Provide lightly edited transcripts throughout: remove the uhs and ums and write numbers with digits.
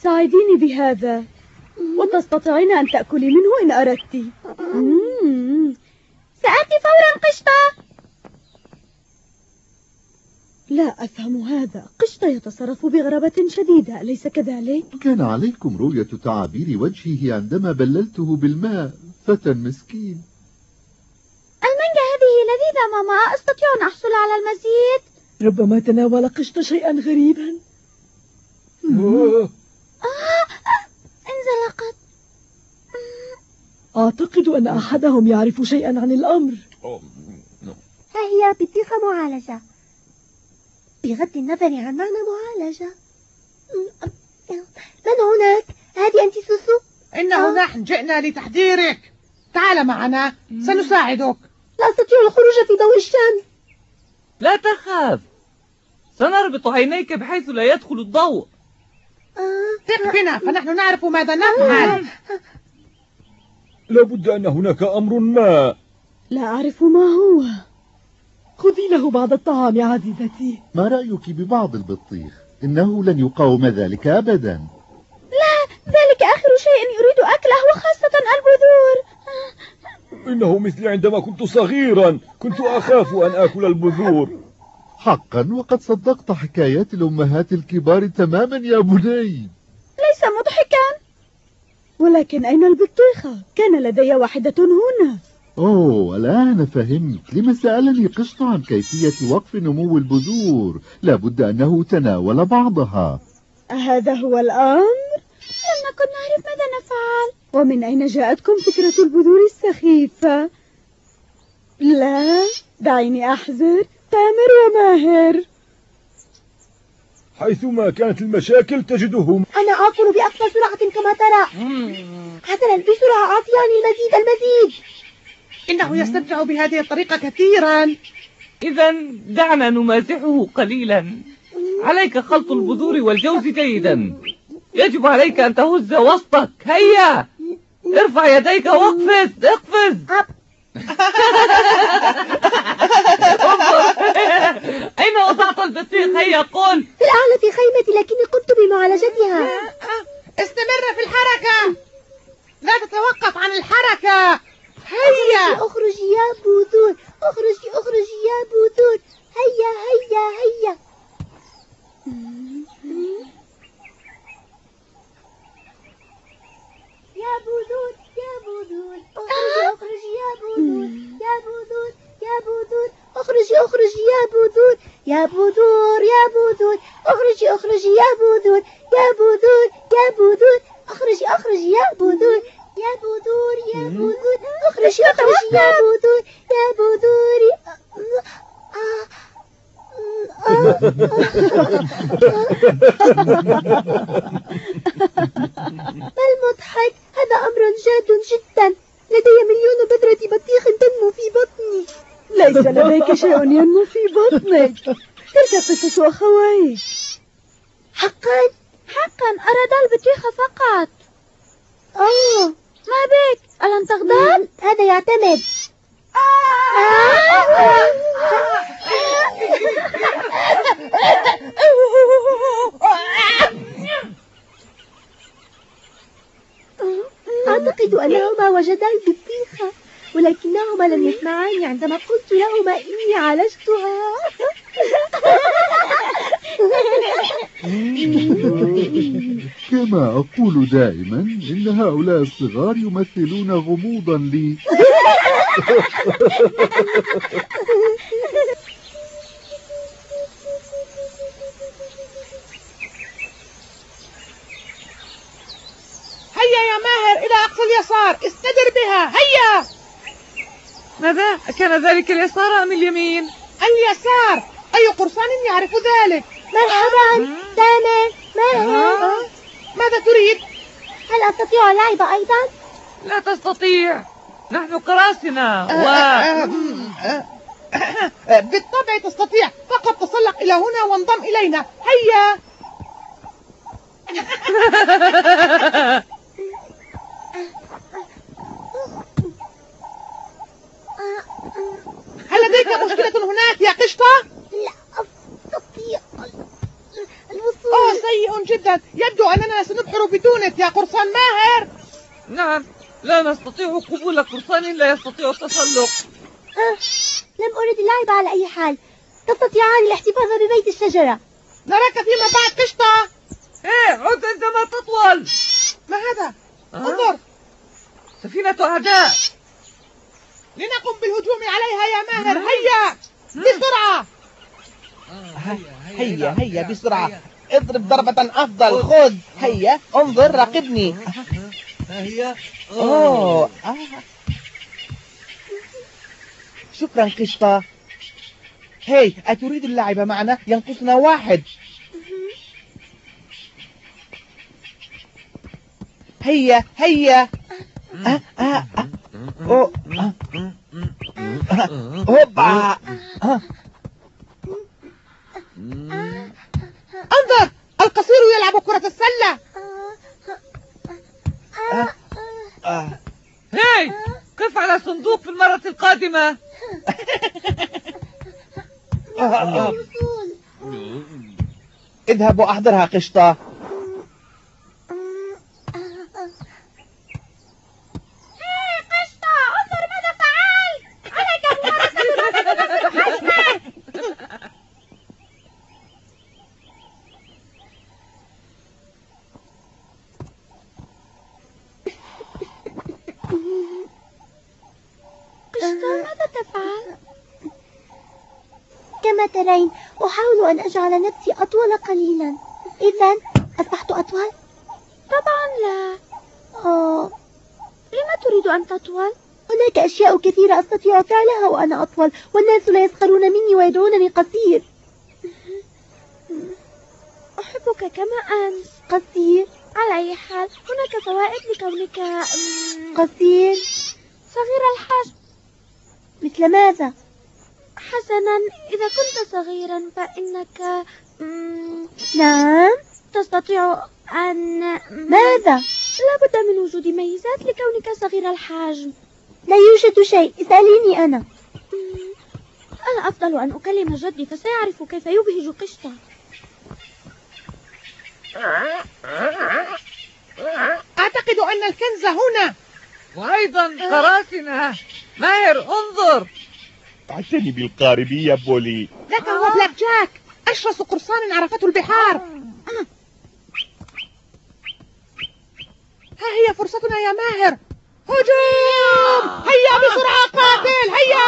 ساعديني بهذا، وتستطيعين أن تأكلي منه إن أردت. سآتي فورا قشطة. لا أفهم هذا. قشطة يتصرف بغرابة شديدة، أليس كذلك؟ كان عليكم رؤية تعابير وجهه عندما بللته بالماء. فتى مسكين. المانجا هذه لذيذة ماما، أستطيع أن أحصل على المزيد؟ ربما تناول قشطة شيئا غريبا. انزلقت. أعتقد أن أحدهم يعرف شيئا عن الأمر. ها هي بطيخة معالجة، بغض النظر عن معنى معالجة. من هناك؟ هذه أنت سوسو؟ إنه نحن جئنا لتحذيرك. تعال معنا، سنساعدك. لا أستطيع الخروج في ضوء الشمس. لا تخاف، سنربط عينيك بحيث لا يدخل الضوء. ثق بنا فنحن نعرف ماذا نفعل. لابد أن هناك أمر ما. لا أعرف ما هو. خذي له بعض الطعام يا عزيزتي. ما رأيك ببعض البطيخ؟ إنه لن يقاوم ذلك أبدا. لا، ذلك آخر شيء يريد أكله، وخاصة البذور. إنه مثلي عندما كنت صغيرا، كنت أخاف أن آكل البذور. حقا، وقد صدقت حكايات الأمهات الكبار تماما يا بني. ليس مضحكا. ولكن أين البطيخة؟ كان لدي واحدة هنا. أوه، الآن فهمت لما سألني قشطة عن كيفية وقف نمو البذور. لابد أنه تناول بعضها. أهذا هو الأمر؟ لم نكن نعرف ماذا نفعل. ومن أين جاءتكم فكرة البذور السخيفة؟ لا، دعيني أحذر. تامر وماهر. حيثما كانت المشاكل تجدهم. أنا آكل بأقصى سرعة كما ترى. حسنا، بسرعة أعطيني المزيد. إنه يستمتع بهذه الطريقة كثيرا. إذا دعنا نمازحه قليلا. عليك خلط البذور والجوز جيدا. يجب عليك أن تهز وسطك. هيا ارفع يديك واقفز. اقفز. أين وضعت البطيخ؟ هيا قل. في الأعلى في خيمتي، لكني قمت بمعالجتها. استمر في الحركة، لا تتوقف عن الحركة. هيا اخرجي يا بذور، اخرجي يا بذور. هيا هيا هيا. يا بذور يا بذور، اخرجي يا بذور يا بذور يا بذور. اخرجي يا بذور يا بذور يا بذور. اخرجي يا بذور يا بذور يا بذور. اخرجي يا بذور يا بذور يا بذور. اخرجي يا بذور يا بذور. ما المضحك؟ هذا أمر جاد جدا. لدي مليون بذرة بطيخ تنمو في بطني. ليس لديك شيء ينمو في بطنك. تلك قصة أخويك. حقا أراد البطيخ فقط. ما بك؟ ألم تغضب؟ هذا يعتمد. أعتقد أنهما وجدا البطيخة، ولكنهما لم يسمعاني عندما قلت لهما إني عالجتها. كما أقول دائما، إن هؤلاء الصغار يمثلون غموضا لي. هيا يا ماهر إلى أقصى اليسار، استدر بها. هيا. ماذا كان ذلك، اليسار أم اليمين؟ اليسار. أي قرصان يعرف ذلك؟ مرحبا تامر، ماهر. ماذا تريد؟ هل أستطيع اللعب أيضا؟ لا تستطيع، نحن قراصنة. بالطبع تستطيع، فقط تسلق إلى هنا وانضم إلينا. هيا. هل لديك مشكلة هناك يا قشطة؟ لا أستطيع الوصول. سيء جدا. جدا. يبدو أننا سنبحر بدونك يا قرصان ماهر. نعم، لا نستطيع قبول قرصان لا يستطيع التسلق. لم أرد اللعب على أي حال. تستطيعان الاحتفاظ ببيت الشجرة. نراك فيما بعد قشطة. ايه، عد عندما تطول. ما هذا؟ انظر، سفينة أعداء. لنقم بالهجوم عليها يا ماهر. هيا بسرعة. هيا بسرعة. اضرب ضربة أفضل. خذ. هيا انظر، راقبني. هي شكرا قشطة. هاي، أتريد اللعب معنا؟ ينقصنا واحد. هيا هوبا. انظر، القصير يلعب كرة السلة. هاي، قف على صندوق في المرة القادمة. اذهب وأحضرها قشطة. قشطة، انظر ماذا فعلت. عليك ممارسة حجمك. قشطة، ماذا تفعل؟ كما ترين أحاول أن أجعل نفسي أطول قليلا. إذن أصبحت أطول؟ طبعا لا. لما تريد أن تطول؟ هناك أشياء كثيرة أستطيع فعلها وأنا أطول، والناس لا يسخرون مني ويدعونني قصير. أحبك كما أنت. قصير؟ على أي حال هناك فوائد لكونك قصير. صغير الحجم. مثل ماذا؟ حسنا، إذا كنت صغيرا فإنك نعم تستطيع أن ماذا؟ لا بد من وجود ميزات لكونك صغير الحجم. لا يوجد شيء، اسأليني أنا. الأفضل أن أكلم جدي فسيعرف كيف يبهج قشطة. أعتقد أن الكنز هنا، وأيضا قراصنة. ماهر، انظر. اعتني بالقارب يا بولي. ذاك هو بلاك جاك، أشرس قرصان عرفته البحار. ها هي فرصتنا يا ماهر. هجوم! هيا بسرعة قاتل. هيا.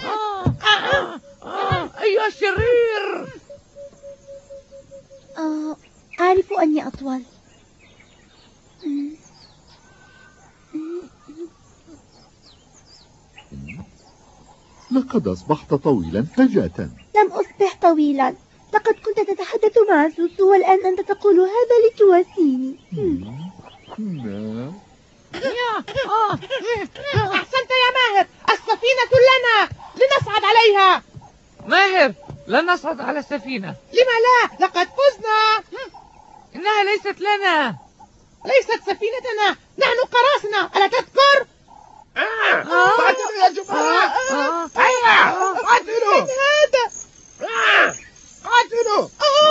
أيها الشرير. أعرف أني أطول. لقد أصبحت طويلا فجأة. لم أصبح طويلا، لقد كنت تتحدث مع سوسو والآن أنت تقول هذا لتواسيني. أحسنت يا ماهر، السفينة لنا، لنصعد عليها. ماهر، لن نصعد على السفينة. لما لا؟ لقد فزنا. إنها ليست لنا. ليست سفينتنا، نحن قراصنة، ألا تذكر؟ قاتلوا يا جماعة. قاتلوا. هذا قاتلوا.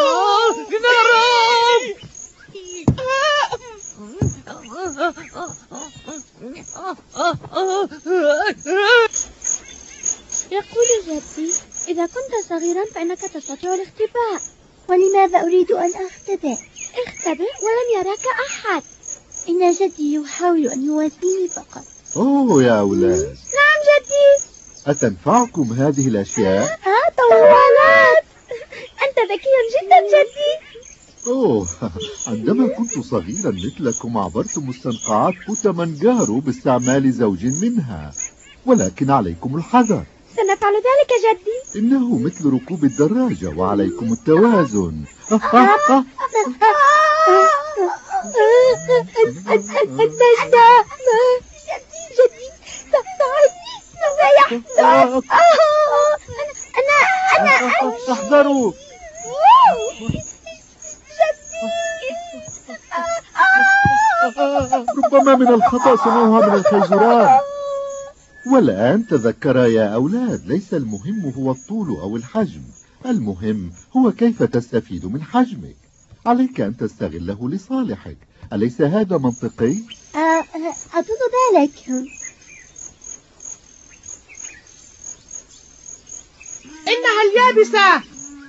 يقول جدي إذا كنت صغيرا فإنك تستطيع الاختباء. ولماذا أريد أن أختبئ؟ اختبئ ولم يراك أحد. إن جدي يحاول أن يواسيني فقط. أوه يا أولاد. نعم جدي. أتنفعكم هذه الأشياء؟ طوالات. أنت ذكي جدا جدي. أوه، عندما كنت صغيرا مثلكم عبرت مستنقعات كوتامانجارو باستعمال زوج منها، ولكن عليكم الحذر. سنفعل ذلك جدي. إنه مثل ركوب الدراجة وعليكم التوازن. جدي ساعدني، ماذا يحدث؟ أنا احذروا. ربما من الخطأ صنعها من الخيزران. والآن تذكرا يا أولاد، ليس المهم هو الطول أو الحجم، المهم هو كيف تستفيد من حجمك. عليك أن تستغله لصالحك، أليس هذا منطقي؟ أظن ذلك. إنها اليابسة.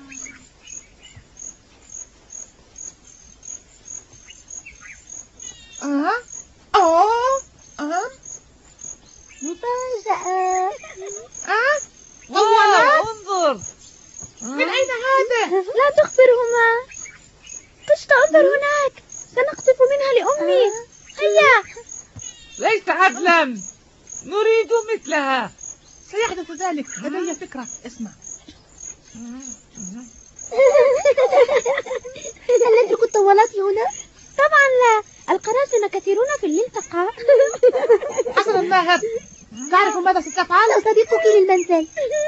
مفاجأة. طوالات. انظر. من أين هذا؟ لا تخبرهما. قشطة انظر هناك، سنقطف منها لأمي. هيا. ليس عدلا، نريد مثلها. سيحدث ذلك، لدي فكرة. اسمع. هل نترك الطوالات هنا؟ طبعا لا، القراصنة كثيرون في المنطقة. حسنا ماهر، تعرف ماذا ستفعل؟ سأصدقك للمنزل.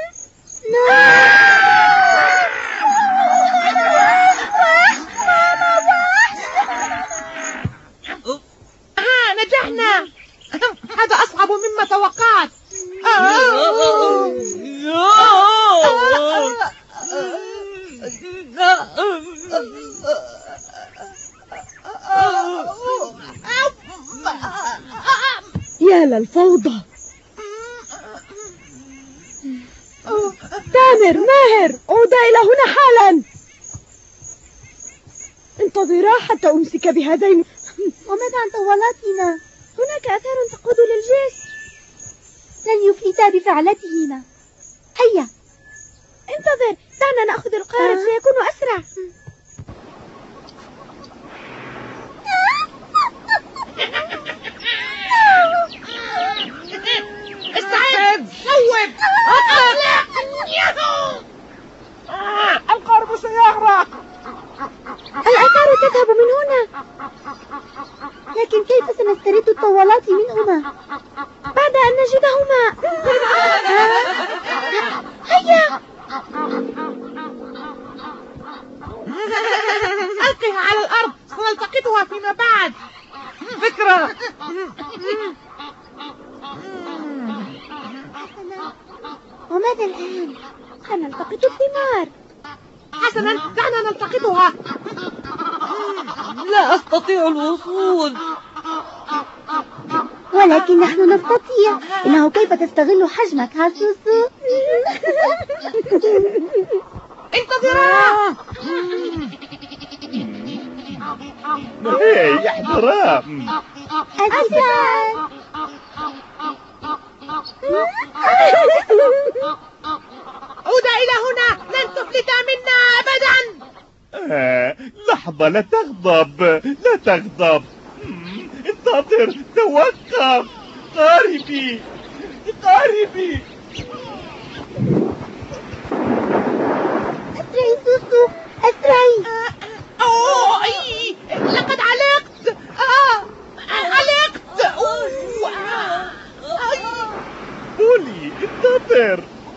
نجحنا. هذا أصعب مما توقعت. يا للفوضى. تامر، ماهر، عودا إلى هنا حالا. انتظرا حتى أمسك بهذين. وماذا عن طوالاتنا؟ هناك آثار تقود للجسر. لن يفلتا بفعلتهما. هيا انتظر، دعنا نأخذ القارب سيكون أسرع. استعد، صوب. القارب سيغرق. الآثار تذهب من هنا. لكن كيف سنسترد الطوالات منهما؟ بعد أن نجدهما. هيا. ألقها على الأرض، سنلتقطها فيما بعد. فكرة. وماذا الآن؟ سنلتقط الثمار. حسنا، دعنا نلتقطها. لا أستطيع الوصول. ولكن نحن نستطيع. إنه كيف تستغل حجمك هاسوسو. انتظرا. هي احضرا. أسد. عودا إلى هنا، لن تفلتا منا أبدا. لحظة، لا تغضب، لا تغضب. انتظر، توقف. قاربي، قاربي. أسرعي سوسو، أسرعي. لقد علقت. علقت. قولي، انتظر.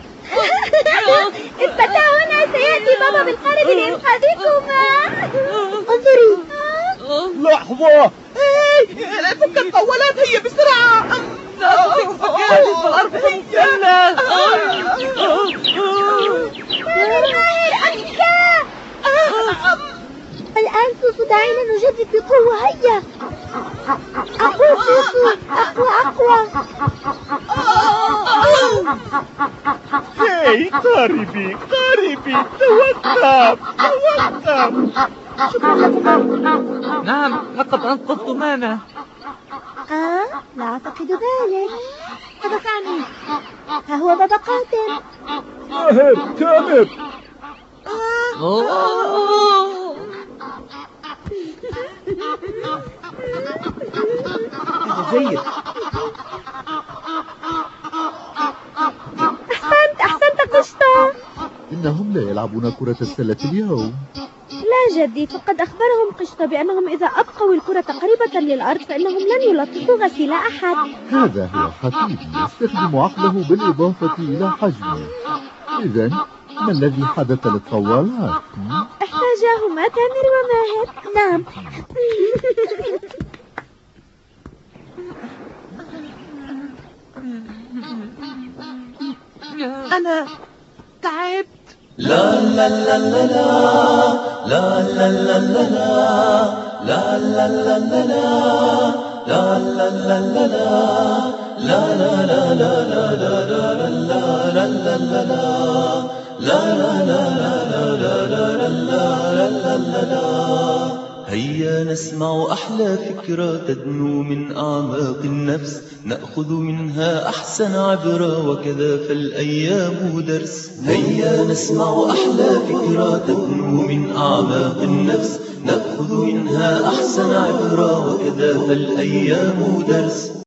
اثبتا هنا، سيأتي بابا بالقارب لإنقاذكما. انظري. لحظة. فك الطوالات، هيا بسرعة. لا تطيق فكاني فالأرض كلا. الآن سوسو، دعينا نجدد بقوة. هيا. أقوى سوسو، أقوى أقوى. هي قاربي، قاربي، توقف، توقف. شكرا لكم. نعم، لقد أنقذتمانا. لا أعتقد ذلك. ماذا تعني؟ ها هو بابا قاتل. ماهر، تامر. هذا جيد. أحسنت قشطة. إنهم لا يلعبون كرة السلة اليوم. لا جدي، فقد أخبرهم قشطة بأنهم إذا أبقوا الكرة قريبة للأرض فإنهم لن يلطفوا غسيل أحد. هذا هو حفيدي، يستخدم عقله بالإضافة إلى حجمه. إذن ما الذي حدث للطوالات؟ احتاجاهما تامر وماهر. نعم. أنا تعبت. لا لا لا لا لا لا لا لا لا لا لا لا لا لا لا لا لا لا لا لا هيا نسمع أحلى فكرة تدنو من أعماق النفس نأخذ منها أحسن عبرة وكذا فالأيام درس هيا نسمع أحلى فكرة تدنو من أعماق النفس نأخذ منها أحسن عبرة وكذا فالأيام درس